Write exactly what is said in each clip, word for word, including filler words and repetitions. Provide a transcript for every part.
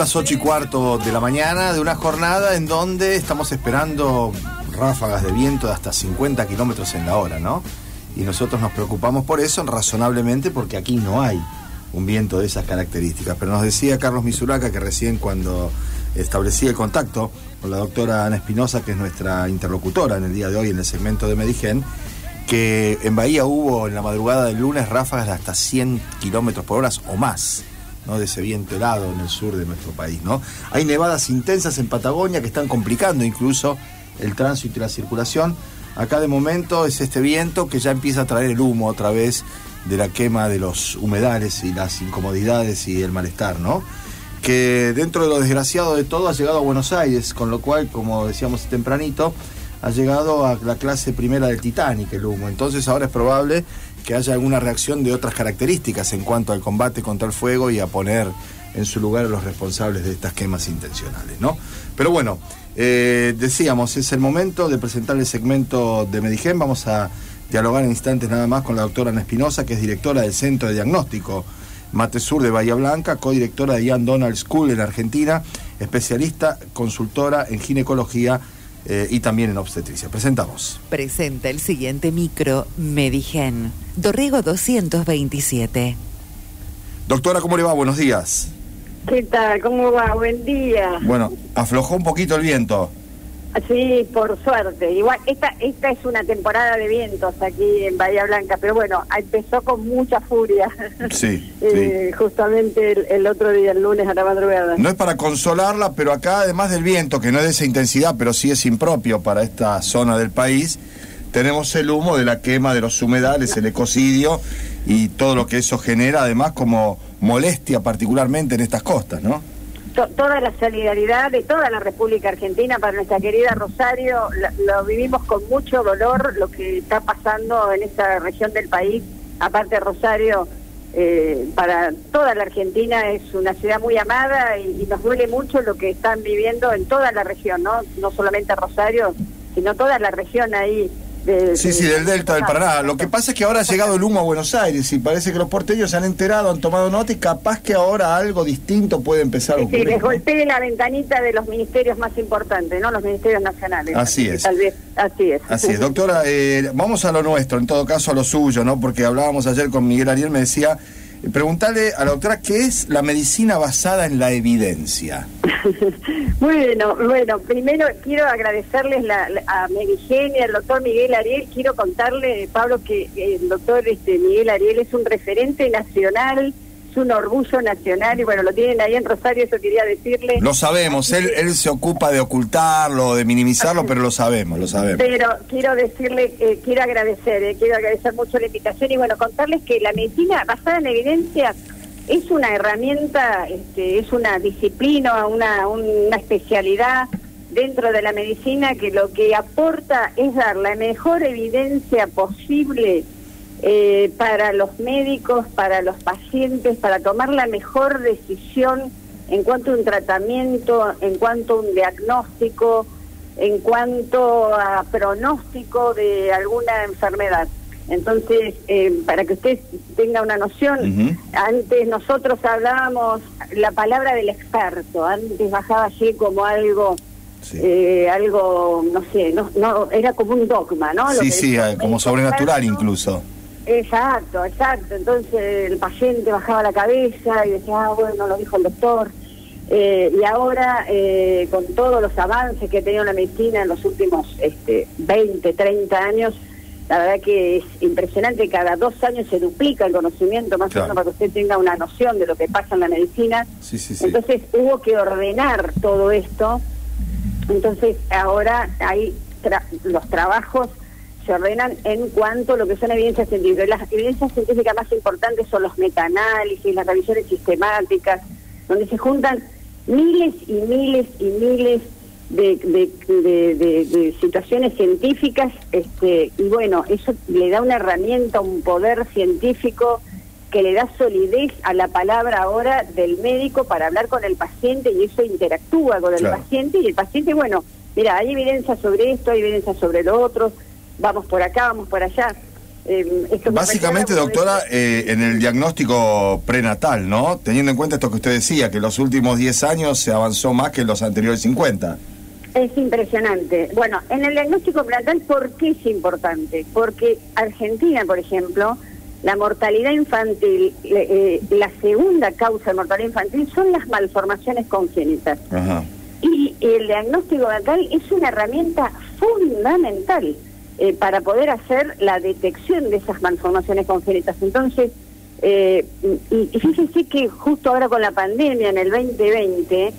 las ocho y cuarto de la mañana de una jornada en donde estamos esperando ráfagas de viento de hasta cincuenta kilómetros en la hora, ¿no? Y nosotros nos preocupamos por eso, razonablemente, porque aquí no hay un viento de esas características. Pero nos decía Carlos Misuraca que recién cuando establecí el contacto con la doctora Ana Espinosa, que es nuestra interlocutora en el día de hoy en el segmento de Medigen, que en Bahía hubo en la madrugada del lunes ráfagas de hasta cien kilómetros por hora o más, ¿no? De ese viento helado en el sur de nuestro país, ¿no? Hay nevadas intensas en Patagonia que están complicando incluso el tránsito y la circulación. Acá de momento es este viento que ya empieza a traer el humo otra vez de la quema de los humedales y las incomodidades y el malestar, ¿no? Que dentro de lo desgraciado de todo ha llegado a Buenos Aires, con lo cual, como decíamos tempranito, ha llegado a la clase primera del Titanic el humo. Entonces ahora es probable que haya alguna reacción de otras características en cuanto al combate contra el fuego y a poner en su lugar a los responsables de estas quemas intencionales, ¿no? Pero bueno, eh, decíamos, es el momento de presentar el segmento de Medigen. Vamos a dialogar en instantes nada más con la doctora Ana Espinosa, que es directora del Centro de Diagnóstico Matesur de Bahía Blanca, codirectora de Ian Donald School en Argentina, especialista, consultora en ginecología eh, y también en obstetricia. Presentamos. Presenta el siguiente micro Medigen, Dorrego doscientos veintisiete. Doctora, ¿cómo le va? Buenos días. ¿Qué tal? ¿Cómo va? Buen día. Bueno, aflojó un poquito el viento. Sí, por suerte. Igual, esta esta es una temporada de vientos aquí en Bahía Blanca, pero bueno, empezó con mucha furia. Sí, eh, sí. Justamente el, el otro día, el lunes a la madrugada. No es para consolarla, pero acá, además del viento, que no es de esa intensidad, pero sí es impropio para esta zona del país, tenemos el humo de la quema de los humedales, el ecocidio y todo lo que eso genera, además, como molestia particularmente en estas costas, ¿no? Toda la solidaridad de toda la República Argentina para nuestra querida Rosario. Lo, lo vivimos con mucho dolor lo que está pasando en esta región del país. Aparte, Rosario eh, para toda la Argentina es una ciudad muy amada y, y nos duele mucho lo que están viviendo en toda la región, no no solamente Rosario, sino toda la región ahí. De, sí, de, sí, del delta del Paraná. Lo que pasa es que ahora ha llegado el humo a Buenos Aires y parece que los porteños se han enterado, han tomado nota y capaz que ahora algo distinto puede empezar a ocurrir. Sí, les golpee la ventanita de los ministerios más importantes, ¿no? Los ministerios nacionales. Así es. Tal vez, así es. Así es. Doctora, eh, vamos a lo nuestro, en todo caso a lo suyo, ¿no? Porque hablábamos ayer con Miguel Ariel, me decía, eh, preguntarle a la doctora qué es la medicina basada en la evidencia. Bueno, bueno, primero quiero agradecerles la, la, a Medigen y al doctor Miguel Ariel. Quiero contarle, Pablo, que el doctor este, Miguel Ariel es un referente nacional, es un orgullo nacional, y bueno, lo tienen ahí en Rosario, eso quería decirle. Lo sabemos, él, él se ocupa de ocultarlo, de minimizarlo, pero lo sabemos, lo sabemos. Pero quiero decirle, eh, quiero agradecer, eh, quiero agradecer mucho la invitación, y bueno, contarles que la medicina basada en evidencia es una herramienta, este, es una disciplina, una, una especialidad dentro de la medicina que lo que aporta es dar la mejor evidencia posible eh, para los médicos, para los pacientes, para tomar la mejor decisión en cuanto a un tratamiento, en cuanto a un diagnóstico, en cuanto a pronóstico de alguna enfermedad. Entonces, eh, para que usted tenga una noción, uh-huh. Antes nosotros hablábamos la palabra del experto, antes bajaba allí como algo, sí. eh, algo, no sé, no, no era como un dogma, ¿no? Sí, Lo que sí, decía, como sobrenatural experto, incluso. Exacto, exacto. Entonces el paciente bajaba la cabeza y decía, ah, bueno, lo dijo el doctor. Eh, y ahora, eh, con todos los avances que ha tenido la medicina en los últimos este, veinte, treinta años, la verdad que es impresionante, cada dos años se duplica el conocimiento, más o menos para que usted tenga una noción de lo que pasa en la medicina. Sí, sí, sí. Entonces hubo que ordenar todo esto, entonces ahora hay tra los trabajos se ordenan en cuanto a lo que son evidencias científicas. Las evidencias científicas más importantes son los metaanálisis, las revisiones sistemáticas, donde se juntan miles y miles y miles De, de, de, de, de situaciones científicas, este, y bueno, eso le da una herramienta, un poder científico que le da solidez a la palabra ahora del médico para hablar con el paciente, y eso interactúa con el claro. paciente, y el paciente, bueno, mira, hay evidencia sobre esto, hay evidencia sobre lo otro, vamos por acá, vamos por allá. Eh, esto Básicamente, doctora, eh, en el diagnóstico prenatal, ¿no? Teniendo en cuenta esto que usted decía, que los últimos diez años se avanzó más que en los anteriores cincuenta. Es impresionante. Bueno, en el diagnóstico prenatal, ¿por qué es importante? Porque Argentina, por ejemplo, la mortalidad infantil, eh, la segunda causa de mortalidad infantil son las malformaciones congénitas. Ajá. Y el diagnóstico prenatal es una herramienta fundamental eh, para poder hacer la detección de esas malformaciones congénitas. Entonces, eh, y, y fíjese que justo ahora con la pandemia, en el veinte veinte,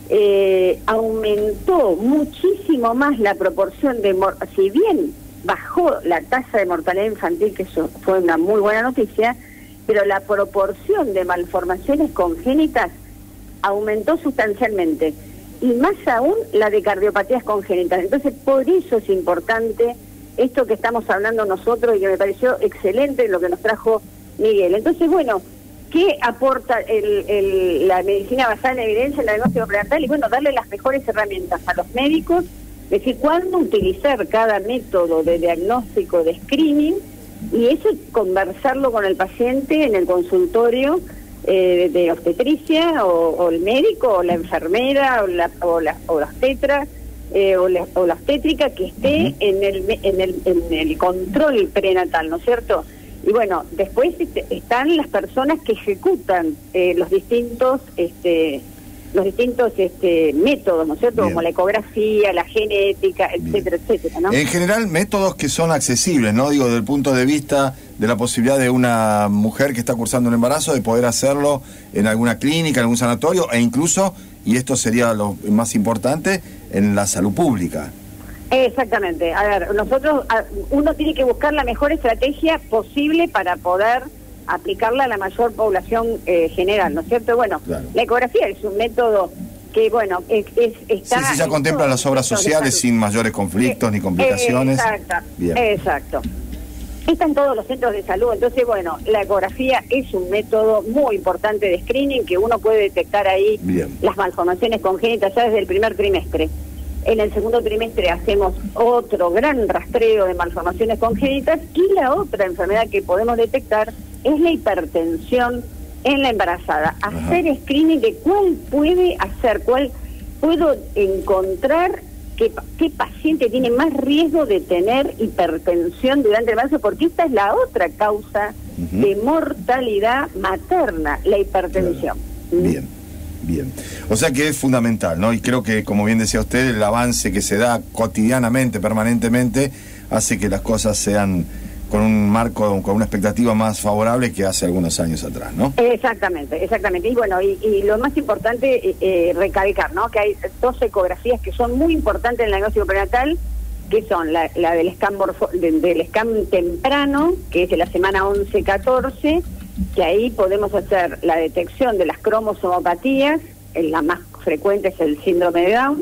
eh, aumentó muchísimo más la proporción de, mor si bien bajó la tasa de mortalidad infantil, que eso fue una muy buena noticia, pero la proporción de malformaciones congénitas aumentó sustancialmente, y más aún la de cardiopatías congénitas. Entonces, por eso es importante esto que estamos hablando nosotros y que me pareció excelente lo que nos trajo Miguel. Entonces, bueno, ¿qué aporta el, el, la medicina basada en evidencia, el diagnóstico prenatal? Y bueno, darle las mejores herramientas a los médicos, es decir, cuándo utilizar cada método de diagnóstico, de screening, y eso conversarlo con el paciente en el consultorio eh, de obstetricia, o, o el médico, o la enfermera, o la, o la, o la obstetra, eh, o, la, o la obstétrica que esté uh-huh. en, el, en, el, en el control prenatal, ¿no es cierto? Y bueno, después este, están las personas que ejecutan eh, los distintos este, los distintos este, métodos, ¿no es cierto? Bien. Como la ecografía, la genética, etcétera, Bien. etcétera, ¿no? En general, métodos que son accesibles, ¿no? Digo, desde el punto de vista de la posibilidad de una mujer que está cursando un embarazo de poder hacerlo en alguna clínica, en algún sanatorio, e incluso, y esto sería lo más importante, en la salud pública. Exactamente. A ver, nosotros, uno tiene que buscar la mejor estrategia posible para poder aplicarla a la mayor población eh, general, ¿no es cierto? Bueno, claro. La ecografía es un método que, bueno, es, es está... Sí, sí, ya contempla las obras sociales sin mayores conflictos eh, ni complicaciones. Exacto, Bien. exacto. Está en todos los centros de salud, entonces, bueno, la ecografía es un método muy importante de screening, que uno puede detectar ahí Bien. las malformaciones congénitas ya desde el primer trimestre. En el segundo trimestre hacemos otro gran rastreo de malformaciones congénitas, y la otra enfermedad que podemos detectar es la hipertensión en la embarazada. Ajá. Hacer screening de cuál puede hacer, cuál puedo encontrar, qué, qué paciente tiene más riesgo de tener hipertensión durante el embarazo, porque esta es la otra causa uh-huh. de mortalidad materna, la hipertensión. Claro. ¿Mm? Bien. Bien, o sea que es fundamental, ¿no? Y creo que, como bien decía usted, el avance que se da cotidianamente, permanentemente, hace que las cosas sean con un marco, con una expectativa más favorable que hace algunos años atrás, ¿no? Exactamente, exactamente. Y bueno, y, y lo más importante, eh, eh, recalcar, ¿no? Que hay dos ecografías que son muy importantes en el diagnóstico prenatal, que son la, la del scan morfo, de, del scan temprano, que es de la semana once catorce, que ahí podemos hacer la detección de las cromosomopatías, la más frecuente es el síndrome de Down,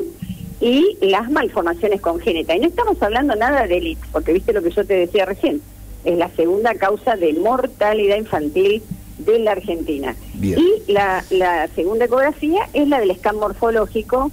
y las malformaciones congénitas. Y no estamos hablando nada de élite, porque viste lo que yo te decía recién, es la segunda causa de mortalidad infantil de la Argentina. Bien. Y la, la segunda ecografía es la del scan morfológico,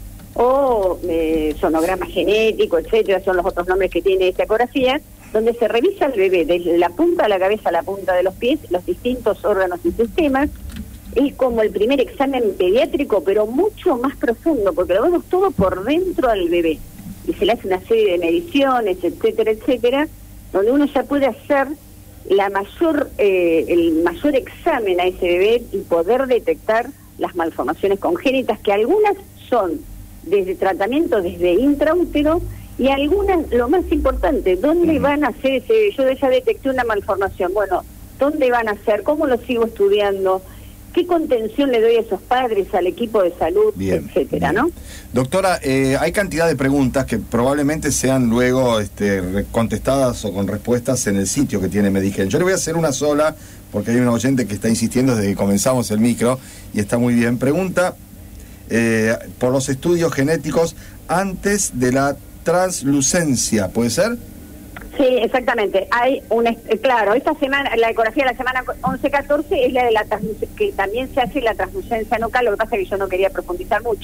o eh, sonograma genético, etcétera, son los otros nombres que tiene esta ecografía, donde se revisa el bebé desde la punta de la cabeza a la punta de los pies, los distintos órganos y sistemas. Es como el primer examen pediátrico, pero mucho más profundo, porque lo vemos todo por dentro al bebé. Y se le hace una serie de mediciones, etcétera, etcétera, donde uno ya puede hacer la mayor, eh, el mayor examen a ese bebé y poder detectar las malformaciones congénitas, que algunas son desde tratamiento desde intraútero, y algunas, lo más importante, ¿dónde uh-huh. van a hacer ese? Yo ya detecté una malformación, bueno, ¿dónde van a hacer? ¿Cómo lo sigo estudiando? ¿Qué contención le doy a esos padres, al equipo de salud, bien, etcétera, bien. ¿no? Doctora, eh, hay cantidad de preguntas que probablemente sean luego este, contestadas o con respuestas en el sitio que tiene Medigen. Yo le voy a hacer una sola, porque hay una oyente que está insistiendo desde que comenzamos el micro, y está muy bien. Pregunta eh, por los estudios genéticos antes de la translucencia, ¿puede ser? Sí, exactamente. Hay un, claro, esta semana, la ecografía de la semana once catorce es la de la que también se hace la translucencia nucal, lo que pasa es que yo no quería profundizar mucho,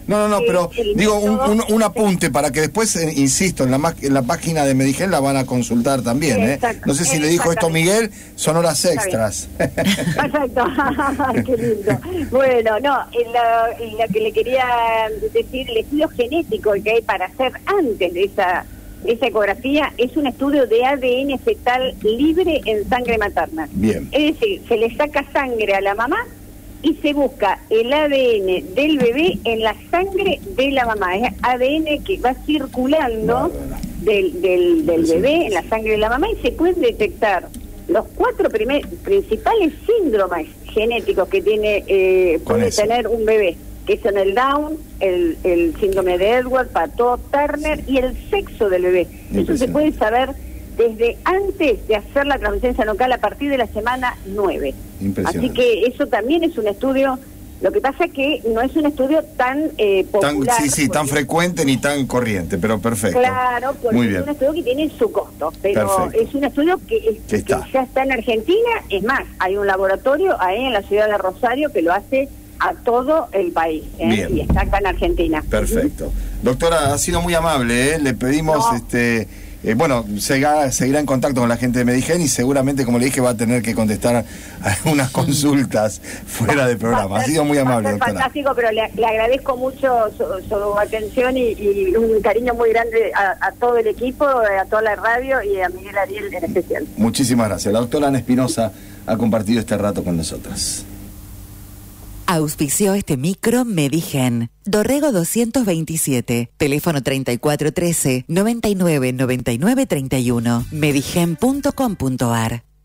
No, no, no, pero el digo un, método, un, un apunte para que después, eh, insisto, en la, ma- en la página de Medigen la van a consultar también, ¿eh? Exacto, No sé si le dijo esto Miguel, son horas Está extras. Exacto, qué lindo. Bueno, no, en la, en la que le quería decir, el estudio genético que hay para hacer antes de esa, esa ecografía es un estudio de A D N fetal libre en sangre materna. Bien. Es decir, se le saca sangre a la mamá y se busca el A D N del bebé en la sangre de la mamá. Es A D N que va circulando No, no, no. del, del, del Sí. bebé en la sangre de la mamá y se pueden detectar los cuatro primer, principales síndromes genéticos que tiene eh, Con puede eso. tener un bebé, que son el Down, el, el síndrome de Edward, Patot, Turner y el sexo del bebé. Eso se puede saber desde antes de hacer la transferencia local a partir de la semana nueve. Impresionante. Así que eso también es un estudio, lo que pasa es que no es un estudio tan eh, Tan, popular. sí, sí, tan porque- frecuente ni tan corriente, pero perfecto. Claro, porque Muy es bien. un estudio que tiene su costo, pero Perfecto. es un estudio que, es- Que está. que ya está en Argentina. Es más, hay un laboratorio ahí en la ciudad de Rosario que lo hace a todo el país, ¿eh? Bien. Y está acá en Argentina. Perfecto. Doctora, ha sido muy amable, ¿eh? Le pedimos, No. este, eh, bueno, seguirá, seguirá en contacto con la gente de Medigen y seguramente, como le dije, va a tener que contestar algunas consultas fuera del programa. Va a Ha ser- sido muy va a amable, ser doctora. fantástico, pero le, le agradezco mucho su, su atención y, y un cariño muy grande a, a todo el equipo, a toda la radio y a Miguel Ariel en especial. Muchísimas gracias. La doctora Ana Espinosa ha compartido este rato con nosotras. Auspició este micro Medigen. Dorrego doscientos veintisiete. Teléfono treinta y cuatro trece, noventa y nueve noventa y nueve treinta y uno. medigen punto com punto ar.